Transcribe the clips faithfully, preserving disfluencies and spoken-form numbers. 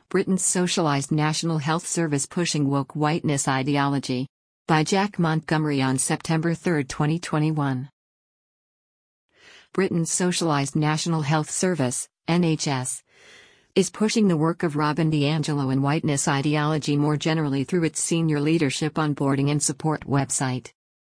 Britain's socialised National Health Service pushing woke whiteness ideology. By Jack Montgomery on September third, twenty twenty-one. Britain's socialised National Health Service, N H S, is pushing the work of Robin DiAngelo and whiteness ideology more generally through its senior leadership onboarding and support website.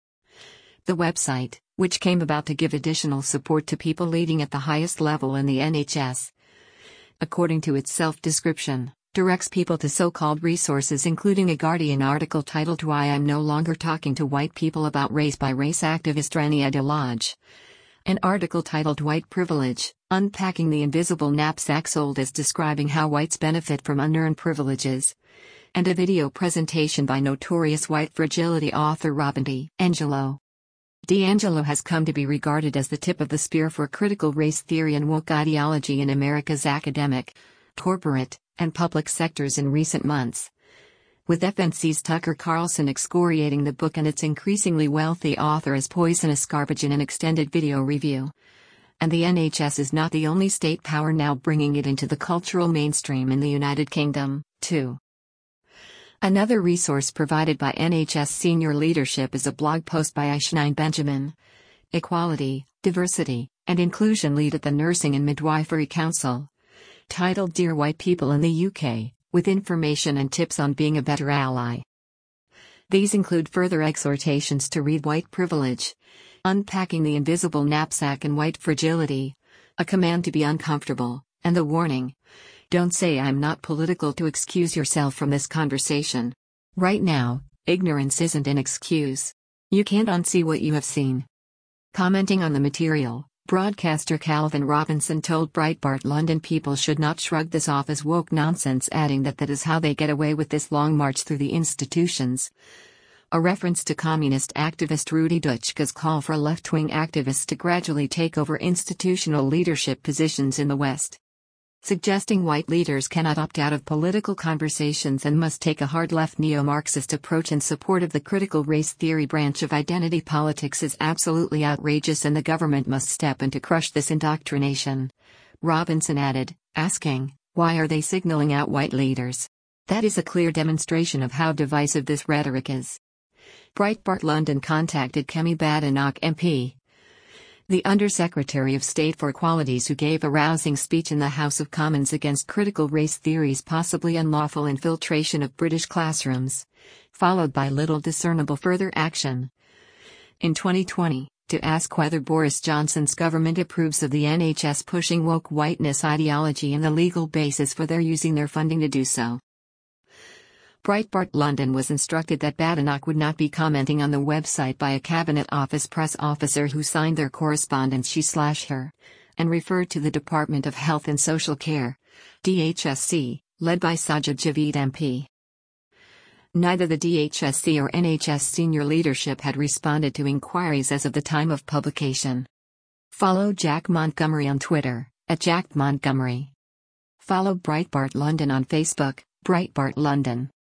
The website, which came about to give additional support to people leading at the highest level in the N H S, according to its self-description, directs people to so-called resources including a Guardian article titled Why I'm No Longer Talking to White People About Race by race activist Rania Delage, an article titled White Privilege, Unpacking the Invisible Knapsack sold as describing how whites benefit from unearned privileges, and a video presentation by notorious white fragility author Robin DiAngelo. DiAngelo has come to be regarded as the tip of the spear for critical race theory and woke ideology in America's academic, corporate, and public sectors in recent months, with F N C's Tucker Carlson excoriating the book and its increasingly wealthy author as poisonous garbage in an extended video review. And the N H S is not the only state power now bringing it into the cultural mainstream in the United Kingdom, too. Another resource provided by N H S senior leadership is a blog post by Aishnine Benjamin, Equality, Diversity, and Inclusion Lead at the Nursing and Midwifery Council, titled Dear White People in the U K, with information and tips on being a better ally. These include further exhortations to read White Privilege, Unpacking the Invisible Knapsack and White Fragility, a command to be uncomfortable, and the warning, don't say I'm not political to excuse yourself from this conversation. Right now, ignorance isn't an excuse. You can't unsee what you have seen. Commenting on the material, broadcaster Calvin Robinson told Breitbart London people should not shrug this off as woke nonsense, adding that that is how they get away with this long march through the institutions. A reference to communist activist Rudi Dutschke's call for left-wing activists to gradually take over institutional leadership positions in the West, suggesting white leaders cannot opt out of political conversations and must take a hard left neo-Marxist approach in support of the critical race theory branch of identity politics is absolutely outrageous, and the government must step in to crush this indoctrination. Robinson added, asking, why are they signaling out white leaders? That is a clear demonstration of how divisive this rhetoric is. Breitbart London contacted Kemi Badenoch M P, the Undersecretary of State for Equalities, who gave a rousing speech in the House of Commons against critical race theory's possibly unlawful infiltration of British classrooms, followed by little discernible further action. In twenty twenty, to ask whether Boris Johnson's government approves of the N H S pushing woke whiteness ideology and the legal basis for their using their funding to do so. Breitbart London was instructed that Badenoch would not be commenting on the website by a Cabinet Office press officer who signed their correspondence she/her, and referred to the Department of Health and Social Care, D H S C, led by Sajid Javid M P. Neither the D H S C or N H S senior leadership had responded to inquiries as of the time of publication. Follow Jack Montgomery on Twitter, at Jack Montgomery. Follow Breitbart London on Facebook, Breitbart London.